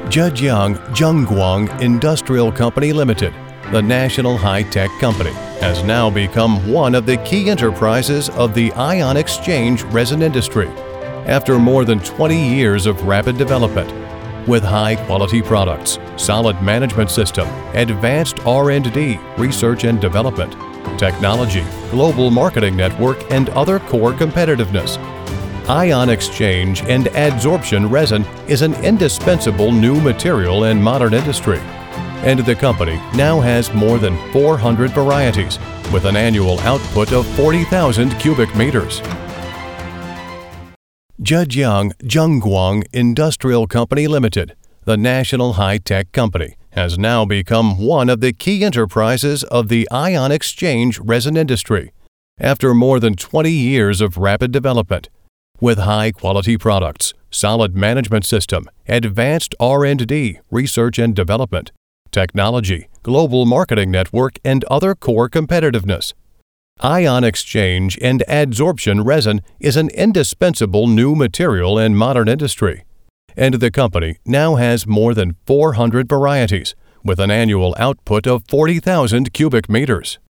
Zhejiang Zhongguang Industrial Company Limited, the national high-tech company, has now become one of the key enterprises of the ion exchange resin industry after more than 20 years of rapid development. With high-quality products, solid management system, advanced R&D, research and development, technology, global marketing network, and other core competitiveness, ion exchange and adsorption resin is an indispensable new material in modern industry, and the company now has more than 400 varieties with an annual output of 40,000 cubic meters. Zhejiang Zhongguang Industrial Company Limited, the national high-tech company, has now become one of the key enterprises of the ion exchange resin industry after more than 20 years of rapid development. With high-quality products, solid management system, advanced R&D, research and development, technology, global marketing network, and other core competitiveness, ion exchange and adsorption resin is an indispensable new material in modern industry, and the company now has more than 400 varieties with an annual output of 40,000 cubic meters.